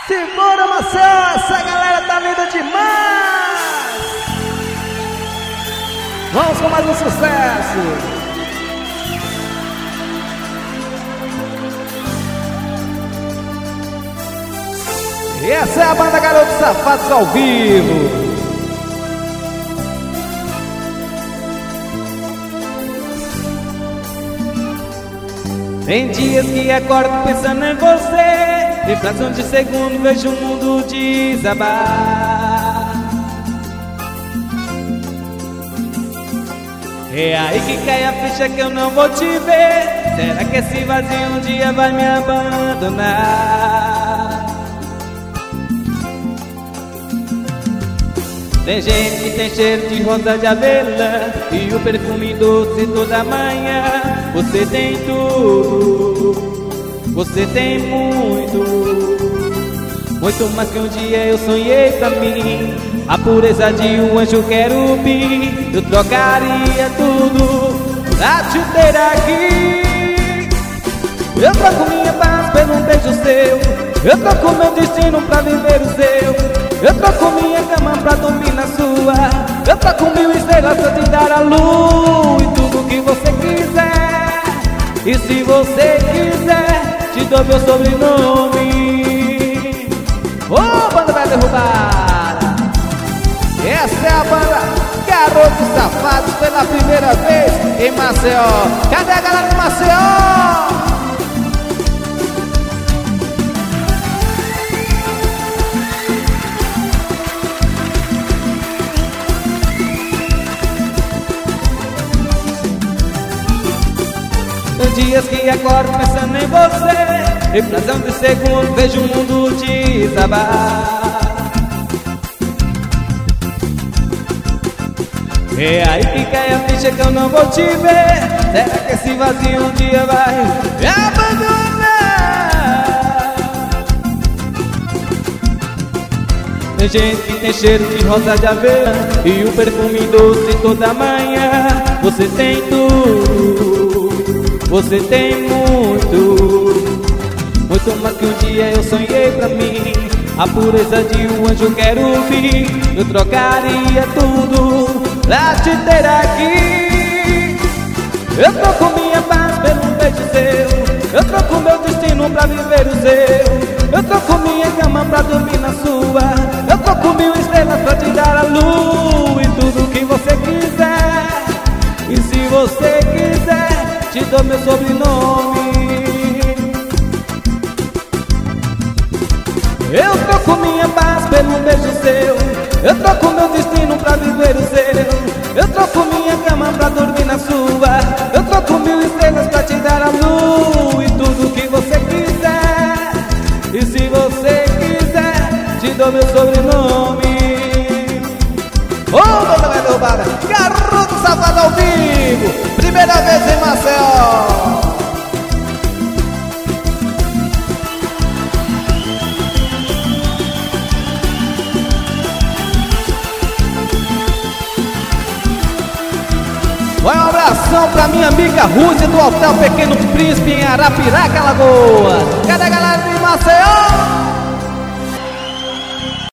Simbora, Maceió, essa galera tá linda demais! Vamos com mais um sucesso! E essa é a banda Garotos Safados ao vivo. Tem dias que acordo pensando em você, em fração de segundo vejo o mundo desabar. É aí que cai a ficha que eu não vou te ver. Será que esse vazio um dia vai me abandonar? Tem gente que tem cheiro de rosa de avelã e o perfume doce toda manhã. Você tem tudo, você tem muito, muito mais que um dia eu sonhei pra mim. A pureza de um anjo querubim, eu trocaria tudo pra te ter aqui. Eu troco minha paz pelo um beijo seu, eu troco meu destino pra viver o seu. Eu troco minha cama pra dormir na sua, eu troco 1000 estrelas pra te dar a luz e tudo que você quiser. E se você quiser, te dou meu sobrenome. Ô, banda vai derrubar! Essa é a banda Garotos Safados pela primeira vez em Maceió. Cadê a galera de Maceió? Tem dias que acordo pensando em você, em fração de segundo vejo o mundo desabar. É aí que cai a ficha que eu não vou te ver. Será que esse vazio um dia vai me abandonar? Tem gente que tem cheiro de rosa de avelã e o perfume doce toda manhã. Você tem tudo, você tem muito, muito mais que um dia eu sonhei pra mim. A pureza de um anjo querubim, eu trocaria tudo pra te ter aqui. Eu troco minha paz pelo um beijo seu, eu troco meu destino pra viver o seu. Eu troco minha cama pra dormir na sua, eu troco 1000 estrelas pra te dar a luz e tudo que você quiser. E se você quiser, te dou meu sobrenome. Eu troco minha paz pelo um beijo seu, eu troco meu destino pra viver o seu. Eu troco minha cama pra dormir na sua, eu troco 1000 estrelas pra te dar a luz e tudo que você quiser. E se você quiser, te dou meu sobrenome. Ô, banda vai derrubar! Garotos Safados ao vivo, primeira vez em Maceió. Vai um abração pra minha amiga Rússia do Hotel Pequeno Príncipe em Arapiraca, Alagoas. Cadê a galera de Maceió?